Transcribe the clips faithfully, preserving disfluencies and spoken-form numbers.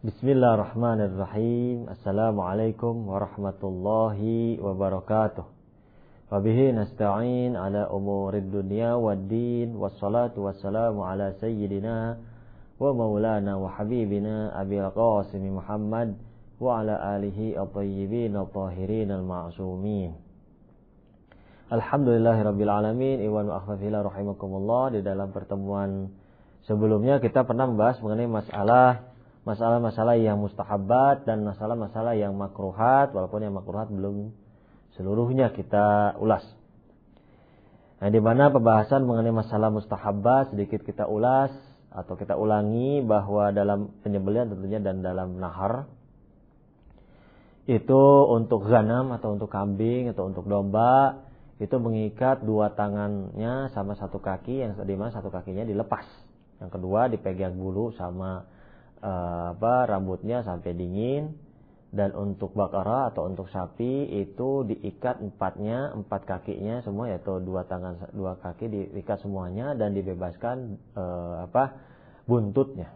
Bismillahirrahmanirrahim. Assalamualaikum warahmatullahi wabarakatuh. Wabihi nasta'in ala umurid dunya waddin. Wassalatu wassalamu ala sayyidina wa maulana wa habibina Abil Qasim Muhammad wa ala alihi at-tayyibin at-tahirin al-ma'sumin. Alhamdulillahirabbil alamin. Iwan wa akhwafillah rahimakumullah. Di dalam pertemuan sebelumnya kita pernah membahas mengenai masalah masalah-masalah yang mustahabat dan masalah-masalah yang makruhat, walaupun yang makruhat belum seluruhnya kita ulas. Nah, di mana pembahasan mengenai masalah mustahabat sedikit kita ulas atau kita ulangi bahwa dalam penyembelihan tentunya dan dalam nahar itu untuk ghanam atau untuk kambing atau untuk domba itu mengikat dua tangannya sama satu kaki, yang di mana satu kakinya dilepas, yang kedua dipegang bulu sama Uh, apa rambutnya sampai dingin. Dan untuk bakara atau untuk sapi itu diikat empatnya, empat kakinya semua, yaitu dua tangan dua kaki diikat semuanya dan dibebaskan uh, apa buntutnya.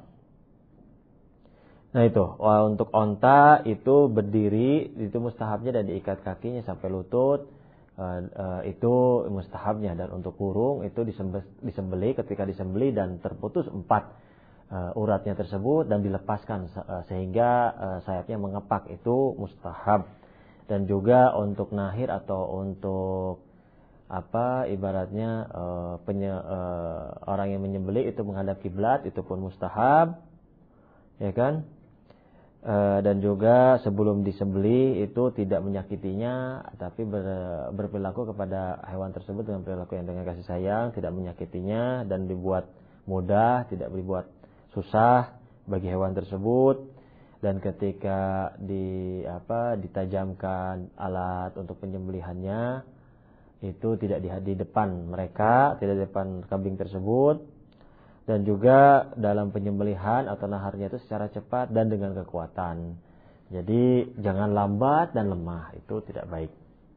Nah itu uh, untuk onta itu berdiri itu mustahabnya dan diikat kakinya sampai lutut, uh, uh, itu mustahabnya. Dan untuk burung itu disembelih, ketika disembelih dan terputus empat Uh, uratnya tersebut dan dilepaskan uh, sehingga uh, sayapnya mengepak, itu mustahab. Dan juga untuk nahir atau untuk apa ibaratnya uh, penye, uh, orang yang menyembelih itu menghadap kiblat, itu pun mustahab, ya kan? Uh, dan juga sebelum disembelih itu tidak menyakitinya, tapi ber, berperilaku kepada hewan tersebut dengan perilaku yang dengan kasih sayang, tidak menyakitinya dan dibuat mudah, tidak dibuat susah bagi hewan tersebut. Dan ketika di apa ditajamkan alat untuk penyembelihannya itu tidak di, di depan mereka, tidak di depan kambing tersebut. Dan juga dalam penyembelihan atau naharnya itu secara cepat dan dengan kekuatan. Jadi jangan lambat dan lemah, itu tidak baik.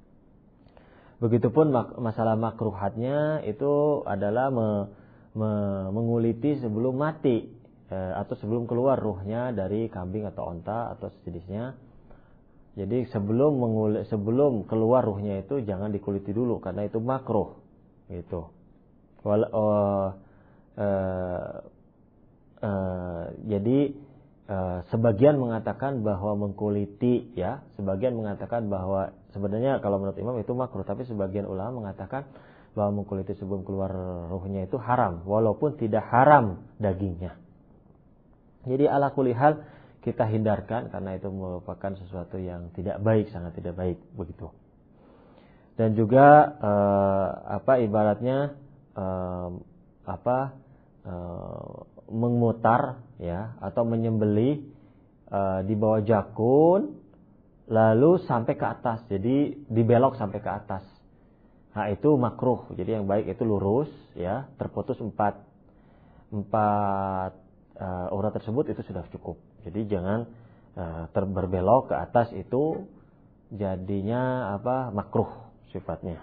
Begitupun mak- masalah makruhatnya itu adalah me, me, menguliti sebelum mati atau sebelum keluar ruhnya dari kambing atau onta atau sejenisnya. Jadi sebelum mengul- sebelum keluar ruhnya itu jangan dikuliti dulu karena itu makruh gitu. Wala, uh, uh, uh, jadi uh, sebagian mengatakan bahwa mengkuliti, ya, sebagian mengatakan bahwa sebenarnya kalau menurut imam itu makruh, tapi sebagian ulama mengatakan bahwa mengkuliti sebelum keluar ruhnya itu haram, walaupun tidak haram dagingnya. Jadi ala kulli hal kita hindarkan karena itu merupakan sesuatu yang tidak baik, sangat tidak baik begitu. Dan juga eh, apa ibaratnya eh, apa eh, memutar, ya, atau menyembelih eh, di bawah jakun lalu sampai ke atas. Jadi dibelok sampai ke atas. Nah, itu makruh. Jadi yang baik itu lurus, ya, terputus empat empat Uh, urat tersebut itu sudah cukup. Jadi jangan uh, terberbelok ke atas, itu jadinya apa makruh sifatnya.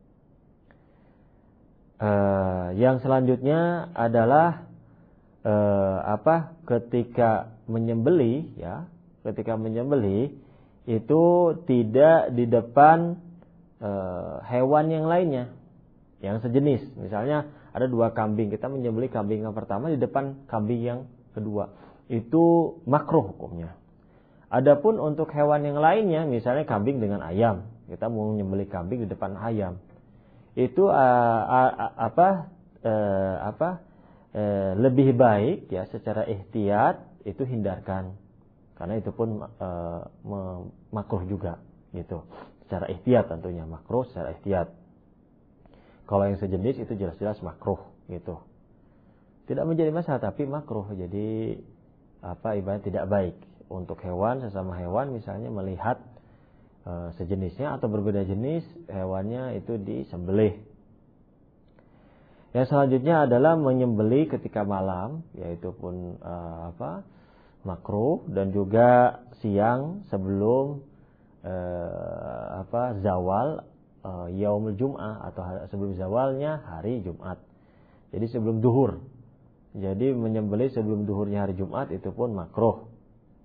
Uh, yang selanjutnya adalah uh, apa ketika menyembelih, ya, ketika menyembelih itu tidak di depan uh, hewan yang lainnya yang sejenis. Misalnya ada dua kambing, kita menyembelih kambing yang pertama di depan kambing yang kedua, itu makruh hukumnya. Adapun untuk hewan yang lainnya, misalnya kambing dengan ayam, kita mau menyembelih kambing di depan ayam, itu uh, uh, apa uh, apa uh, lebih baik, ya, secara ihtiyat itu hindarkan, karena itu pun uh, makruh juga gitu. Secara ihtiyat tentunya makruh secara ihtiyat. Kalau yang sejenis itu jelas-jelas makruh gitu. Tidak menjadi masalah tapi makruh. Jadi apa ibarat tidak baik untuk hewan, sesama hewan misalnya melihat e, sejenisnya atau berbeda jenis hewannya itu disembelih. Yang selanjutnya adalah menyembelih ketika malam, yaitu pun e, apa makruh, dan juga siang sebelum e, apa zawal Uh, yaumul jum'ah atau sebelum zawalnya hari Jumat. Jadi sebelum duhur. Jadi menyembelih sebelum duhurnya hari Jumat itu pun makruh.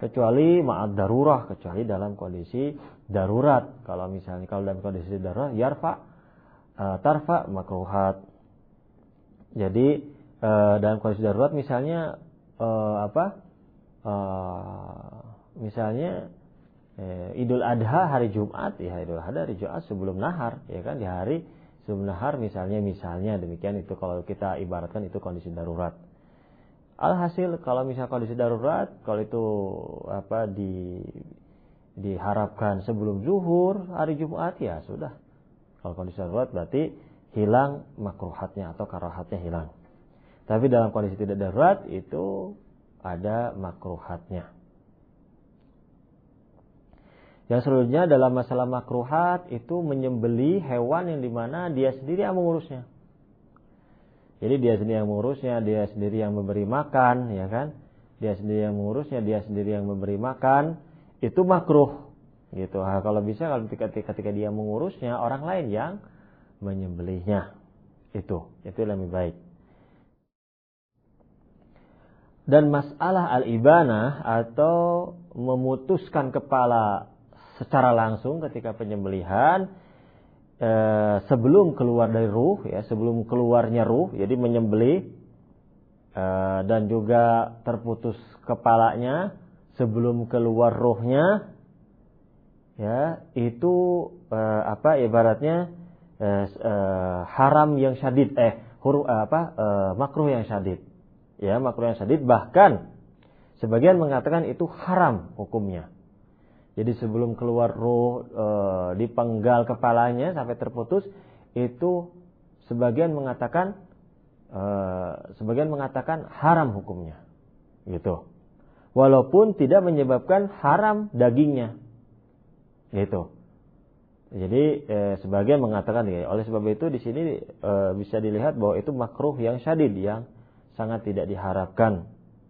kecuali ma'ad darurah, kecuali dalam kondisi darurat. Kalau misalnya kalau dalam kondisi darurat yarfa uh, tarfa makruhat. Jadi uh, dalam kondisi darurat misalnya uh, apa? Uh, misalnya uh, Idul Adha hari Jumat, ya Idul Adha hari Jumat sebelum nahar, ya kan, di hari sebelum nahar misalnya misalnya demikian, itu kalau kita ibaratkan itu kondisi darurat. Alhasil kalau misal kondisi darurat, kalau itu apa di diharapkan sebelum zuhur hari Jumat, ya sudah. Kalau kondisi darurat berarti hilang makruhatnya atau karahatnya hilang. Tapi dalam kondisi tidak darurat itu ada makruhatnya. Yang selanjutnya dalam masalah makruhat itu menyembelih hewan yang dimana dia sendiri yang mengurusnya. Jadi dia sendiri yang mengurusnya, dia sendiri yang memberi makan, ya kan? Dia sendiri yang mengurusnya, dia sendiri yang memberi makan, itu makruh, gitu. Nah, kalau bisa kalau ketika, ketika dia mengurusnya, orang lain yang menyembelihnya, itu, itu lebih baik. Dan masalah al-ibanah atau memutuskan kepala secara langsung ketika penyembelihan, Eh, sebelum keluar dari ruh, ya sebelum keluarnya ruh, jadi menyembelih eh, dan juga terputus kepalanya sebelum keluar ruhnya, ya itu eh, apa ibaratnya eh, eh, haram yang syadid, eh huruf eh, apa eh, makruh yang syadid, ya makruh yang syadid, bahkan sebagian mengatakan itu haram hukumnya. Jadi sebelum keluar ruh e, dipenggal kepalanya sampai terputus, itu sebagian mengatakan e, sebagian mengatakan haram hukumnya, gitu. Walaupun tidak menyebabkan haram dagingnya, gitu. Jadi e, sebagian mengatakan, ya, oleh sebab itu di sini e, bisa dilihat bahwa itu makruh yang syadid, yang sangat tidak diharapkan,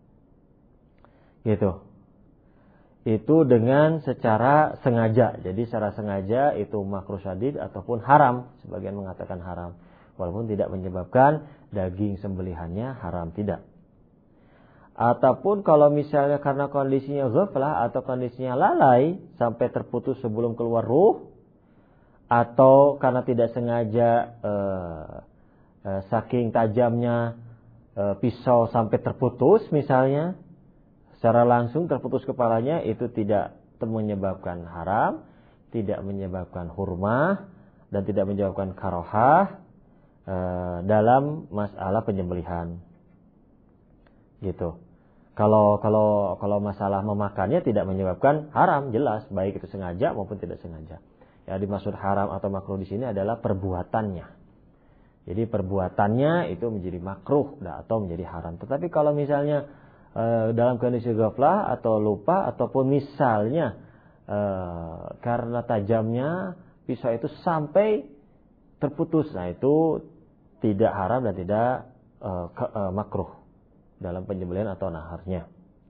gitu. Itu dengan secara sengaja. Jadi secara sengaja itu makruh syadid ataupun haram. Sebagian mengatakan haram. Walaupun tidak menyebabkan daging sembelihannya haram, tidak. Ataupun kalau misalnya karena kondisinya ghaflah atau kondisinya lalai sampai terputus sebelum keluar ruh, atau karena tidak sengaja eh, eh, saking tajamnya eh, pisau sampai terputus misalnya, secara langsung terputus kepalanya, itu tidak menyebabkan haram, tidak menyebabkan hurmah, dan tidak menyebabkan karohah e, dalam masalah penyembelihan, gitu. Kalau kalau kalau masalah memakannya tidak menyebabkan haram, jelas, baik itu sengaja maupun tidak sengaja. Yang dimaksud haram atau makruh di sini adalah perbuatannya. Jadi perbuatannya itu menjadi makruh atau menjadi haram. Tetapi kalau misalnya E, dalam kondisi ghaflah atau lupa, ataupun misalnya e, karena tajamnya pisau itu sampai terputus, nah itu tidak haram dan tidak e, ke, e, makruh dalam penyembelihan atau naharnya.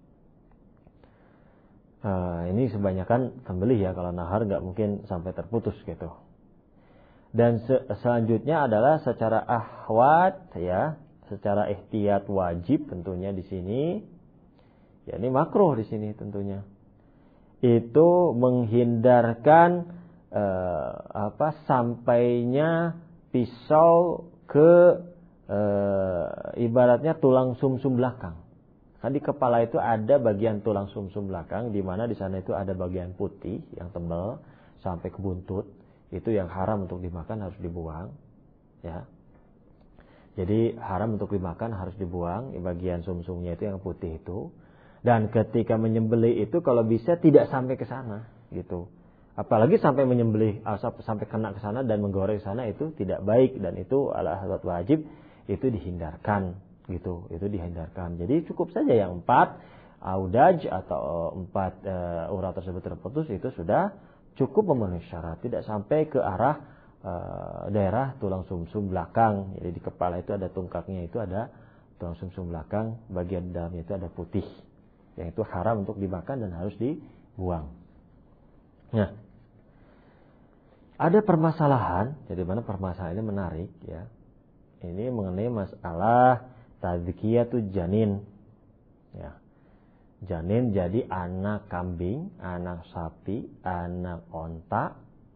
E, ini kebanyakan sembelih, ya, kalau nahar nggak mungkin sampai terputus, gitu. Dan se- selanjutnya adalah secara ahwat, ya, secara ihtiyat wajib tentunya di sini. Ya, ini makruh di sini tentunya. Itu menghindarkan eh, apa sampainya pisau ke eh, ibaratnya tulang sumsum belakang. Kan di kepala itu ada bagian tulang sumsum belakang, di mana di sana itu ada bagian putih yang tebal sampai ke buntut. Itu yang haram untuk dimakan, harus dibuang, ya. Jadi haram untuk dimakan, harus dibuang bagian sumsumnya itu yang putih itu. Dan ketika menyembelih itu kalau bisa tidak sampai ke sana, gitu. Apalagi sampai menyembelih sampai kena ke sana dan menggoreng ke sana, itu tidak baik, dan itu adalah hal wajib, itu dihindarkan, gitu. Itu dihindarkan. Jadi cukup saja yang empat audaj atau empat uh, urat tersebut terputus, itu sudah cukup memenuhi syarat, tidak sampai ke arah uh, daerah tulang sumsum belakang. Jadi di kepala itu ada tungkaknya, itu ada tulang sumsum belakang, bagian dalamnya itu ada putih. Yang itu haram untuk dimakan dan harus dibuang. Nah, ada permasalahan, jadi mana permasalahan ini menarik, ya. Ini mengenai masalah tadzkiyatuz janin, ya. janin jadi anak kambing, anak sapi, anak onta,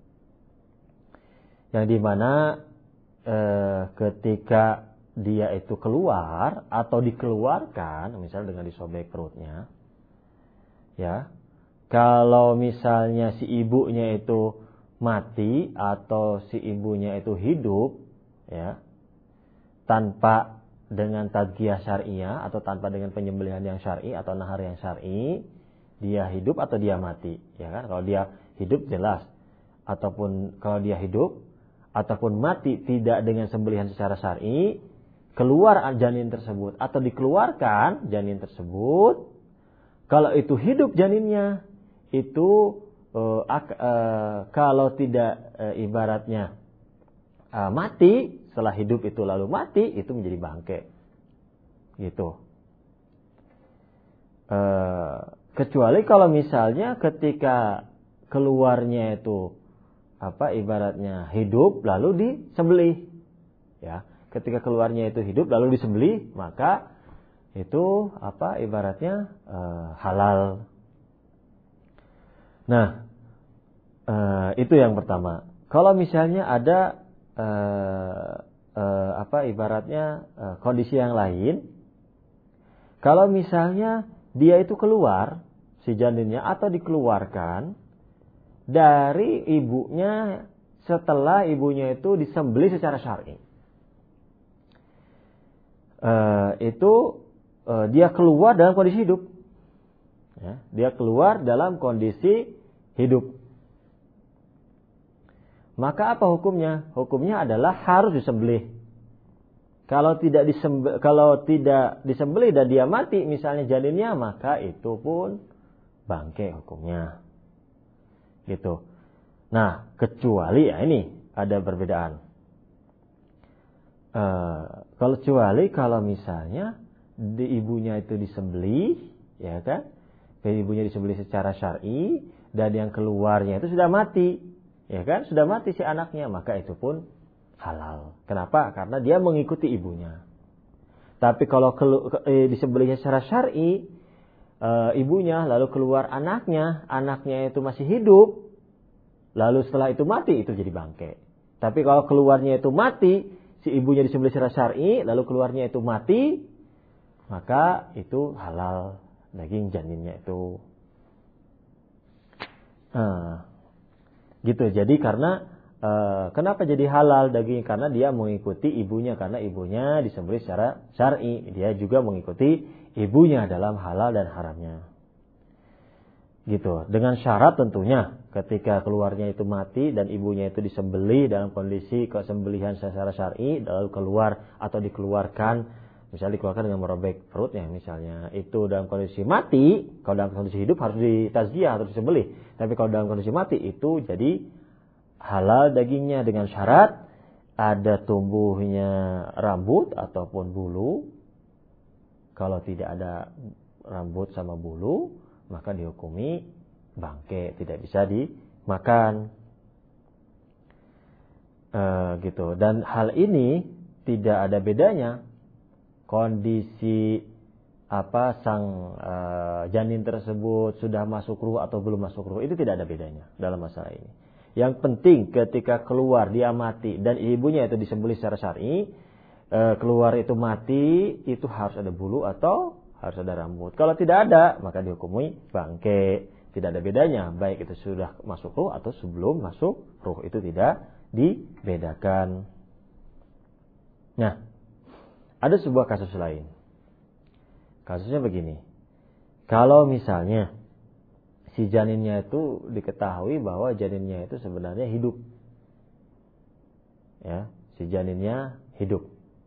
yang dimana eh, ketika dia itu keluar atau dikeluarkan, misalnya dengan disobek perutnya, ya, kalau misalnya si ibunya itu mati atau si ibunya itu hidup, ya, tanpa dengan tadghiyah syariah atau tanpa dengan penyembelihan yang syar'i atau nahar yang syar'i, dia hidup atau dia mati, ya kan? Kalau dia hidup jelas, ataupun kalau dia hidup ataupun mati tidak dengan sembelihan secara syar'i, keluar janin tersebut atau dikeluarkan janin tersebut, kalau itu hidup janinnya itu uh, uh, kalau tidak uh, ibaratnya uh, mati, setelah hidup itu lalu mati, itu menjadi bangke, gitu. Uh, kecuali kalau misalnya ketika keluarnya itu apa ibaratnya hidup lalu disembelih, ya. Ketika keluarnya itu hidup lalu disembelih, maka itu apa ibaratnya uh, halal. Nah, uh, itu yang pertama. Kalau misalnya ada uh, uh, apa ibaratnya uh, kondisi yang lain, kalau misalnya dia itu keluar si janinnya atau dikeluarkan dari ibunya setelah ibunya itu disembelih secara syar'i, uh, itu uh, dia keluar dalam kondisi hidup, ya, dia keluar dalam kondisi hidup. Maka apa hukumnya? Hukumnya adalah harus disembelih. Kalau tidak disembelih, kalau tidak disembelih dan dia mati misalnya janinnya, maka itu pun bangke hukumnya. Gitu. Nah, kecuali ya ini ada perbedaan. Uh, kalau kecuali kalau misalnya di ibunya itu disembelih, ya kan? Ibunya disembelih secara syar'i dan yang keluarnya itu sudah mati, ya kan? Sudah mati si anaknya, maka itu pun halal. Kenapa? Karena dia mengikuti ibunya. Tapi kalau kelu, eh, disembelihnya secara syar'i, e, ibunya lalu keluar anaknya, anaknya itu masih hidup, lalu setelah itu mati, itu jadi bangke. Tapi kalau keluarnya itu mati, si ibunya disembelih secara syar'i, lalu keluarnya itu mati, maka itu halal daging janinnya itu. Nah, gitu. Jadi karena e, kenapa jadi halal daging? Karena dia mengikuti ibunya, karena ibunya disembelih secara syar'i, dia juga mengikuti ibunya dalam halal dan haramnya. Gitu. Dengan syarat tentunya ketika keluarnya itu mati dan ibunya itu disembelih dalam kondisi kesembelihan secara syar'i, lalu keluar atau dikeluarkan, misalnya dikeluarkan dengan merobek perutnya misalnya, itu dalam kondisi mati. Kalau dalam kondisi hidup harus ditazkiyah, harus disembelih. Tapi kalau dalam kondisi mati itu jadi halal dagingnya dengan syarat ada tumbuhnya rambut ataupun bulu. Kalau tidak ada rambut sama bulu, maka dihukumi bangke, tidak bisa dimakan. E, gitu. Dan hal ini tidak ada bedanya kondisi apa sang e, janin tersebut sudah masuk ruh atau belum masuk ruh, itu tidak ada bedanya dalam masalah ini. Yang penting ketika keluar dia mati dan ibunya itu disembelih secara syar'i, e, keluar itu mati, itu harus ada bulu atau harus ada rambut. Kalau tidak ada, maka dihukumi bangke. Tidak ada bedanya, baik itu sudah masuk ruh atau sebelum masuk ruh, itu tidak dibedakan. Nah, ada sebuah kasus lain. Kasusnya begini. Kalau misalnya si janinnya itu diketahui bahwa janinnya itu sebenarnya hidup. Ya, si janinnya hidup.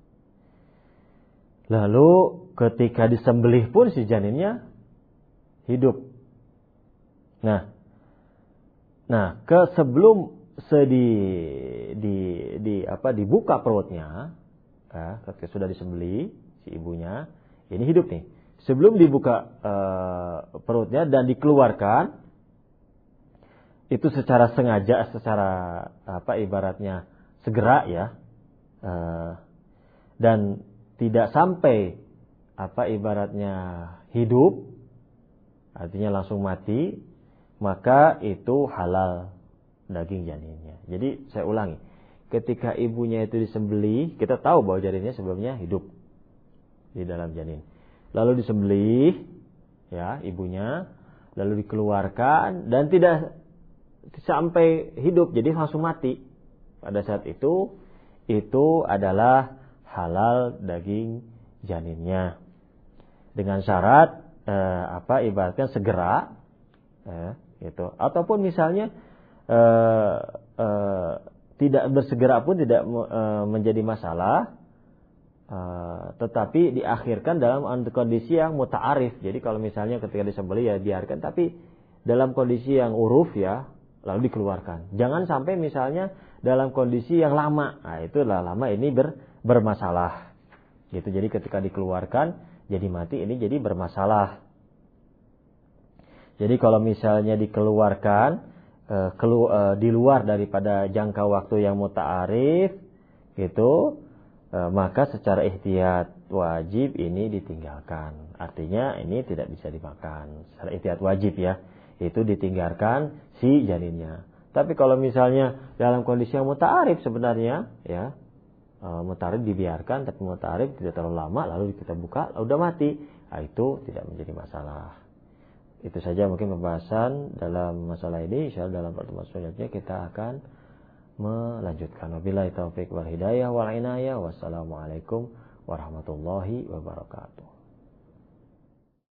Lalu ketika disembelih pun si janinnya hidup. Nah, nah ke sebelum sedi di di apa dibuka perutnya, ya, ketika sudah disembelih si ibunya ini hidup nih. Sebelum dibuka uh, perutnya dan dikeluarkan, itu secara sengaja, secara apa ibaratnya segera ya, uh, dan tidak sampai apa ibaratnya hidup, artinya langsung mati, maka itu halal daging janinnya. Jadi saya ulangi, ketika ibunya itu disembelih, kita tahu bahwa janinnya sebelumnya hidup di dalam janin. Lalu disembelih, ya ibunya, lalu dikeluarkan dan tidak sampai hidup, jadi langsung mati. Pada saat itu, itu adalah halal daging janinnya. Dengan syarat eh, apa ibaratnya segera, eh, gitu. Ataupun misalnya eh, eh, tidak bersegera pun tidak eh, menjadi masalah, eh, tetapi diakhirkan dalam kondisi yang muta'arif. Jadi kalau misalnya ketika disembelih ya biarkan, tapi dalam kondisi yang uruf ya, lalu dikeluarkan. Jangan sampai misalnya dalam kondisi yang lama, nah itulah lama ini ber, bermasalah. Gitu. Jadi ketika dikeluarkan jadi mati, ini jadi bermasalah. Jadi kalau misalnya dikeluarkan eh, kelu, eh, di luar daripada jangka waktu yang muta'arif, gitu, eh, maka secara ihtiyat wajib ini ditinggalkan. Artinya ini tidak bisa dimakan. Secara ihtiyat wajib ya, itu ditinggalkan si janinnya. Tapi kalau misalnya dalam kondisi yang muta'arif sebenarnya, ya, e, muta'arif dibiarkan, tapi muta'arif tidak terlalu lama, lalu kita buka, lalu udah mati, nah, itu tidak menjadi masalah. Itu saja mungkin pembahasan dalam masalah ini. Insyaallah dalam pertemuan selanjutnya kita akan melanjutkan. Wabillahi taufiq wal hidayah wal inayah. Wassalamualaikum warahmatullahi wabarakatuh.